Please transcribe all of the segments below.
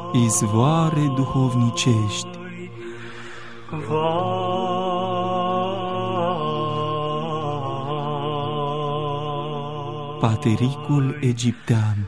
izvoare duhovnicești. Patericul egiptean.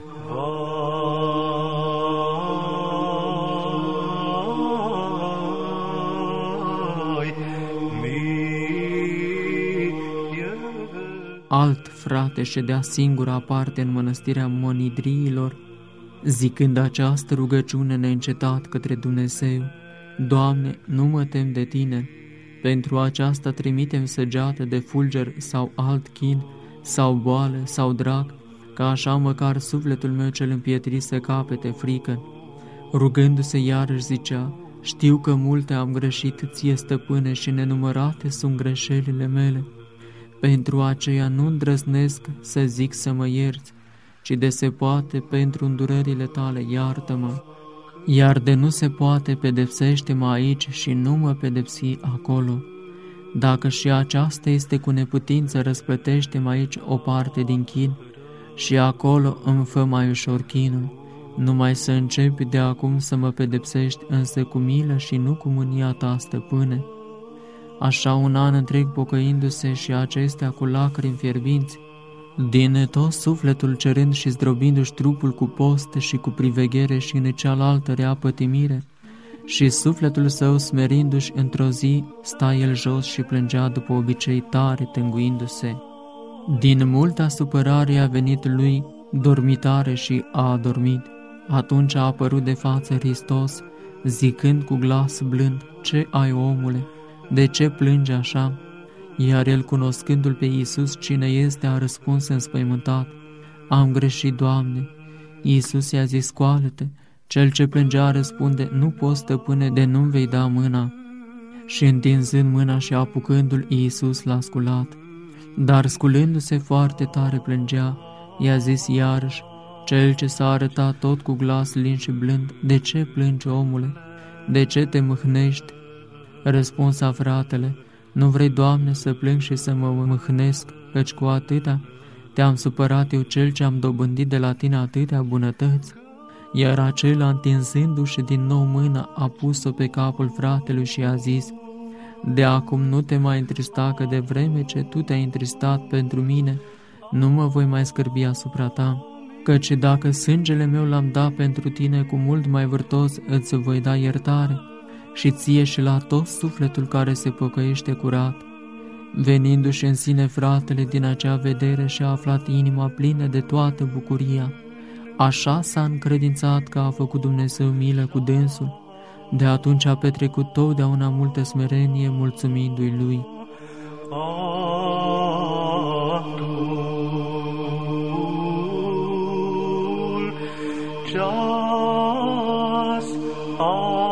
Alt frate ședea singur aparte în mănăstirea monidriilor, zicând această rugăciune neîncetat către Dumnezeu: Doamne, nu mă tem de Tine, pentru aceasta trimitem săgeată de fulger sau alt chin, sau boală, sau drac, ca așa măcar sufletul meu cel împietrit să capete frică. Rugându-se iarăși zicea: Știu că multe am greșit Ție, Stăpâne, și nenumărate sunt greșelile mele. Pentru aceea nu îndrăznesc să zic să mă ierți, ci de se poate pentru îndurările Tale iartă-mă. Iar de nu se poate, pedepsește-mă aici și nu mă pedepsi acolo. Dacă și aceasta este cu neputință, răsplătește-mă aici o parte din chin și acolo îmi fă mai ușor chinul. Numai să începi de acum să mă pedepsești, însă cu milă și nu cu mânia Ta, Stăpâne. Așa un an întreg pocăindu-se și acestea cu lacrimi fierbinți, din tot sufletul cerând și zdrobindu-și trupul cu post și cu priveghere și în cealaltă rea pătimire, și sufletul său smerindu-și, într-o zi sta el jos și plângea după obicei tare, tânguindu-se. Din multa supărare a venit lui dormitare și a adormit. Atunci a apărut de față Hristos, zicând cu glas blând: Ce ai, omule? De ce plângi așa? Iar el, cunoscându-l pe Iisus cine este, a răspuns înspăimântat: Am greșit, Doamne. Iisus i-a zis: Scoală-te. Cel ce plângea răspunde: Nu pot, Stăpâne, de nu-mi vei da mâna. Și întinzând mâna și apucându-l, Iisus l-a sculat. Dar sculându-se foarte tare plângea, i-a zis iarăși: Cel ce s-a arătat tot cu glas lin și blând: De ce plângi, omule? De ce te mâhnești? Răspunsa fratele: Nu vrei, Doamne, să plâng și să mă mâhnesc, căci cu atâta te-am supărat eu, cel ce am dobândit de la Tine atâtea bunătăți? Iar acela, întinzându-și din nou mâna, a pus-o pe capul fratelui și a zis: De acum nu te mai întrista, că de vreme ce tu te-ai întristat pentru mine, nu mă voi mai scârbi asupra ta. Căci dacă sângele meu l-am dat pentru tine, cu mult mai vârtos îți voi da iertare, și ție și la tot sufletul care se pocăiește curat. Venindu-și în sine fratele din acea vedere, și-a aflat inima plină de toată bucuria. Așa s-a încredințat că a făcut Dumnezeu milă cu dânsul. De atunci a petrecut totdeauna multă smerenie, mulțumindu-i Lui. Just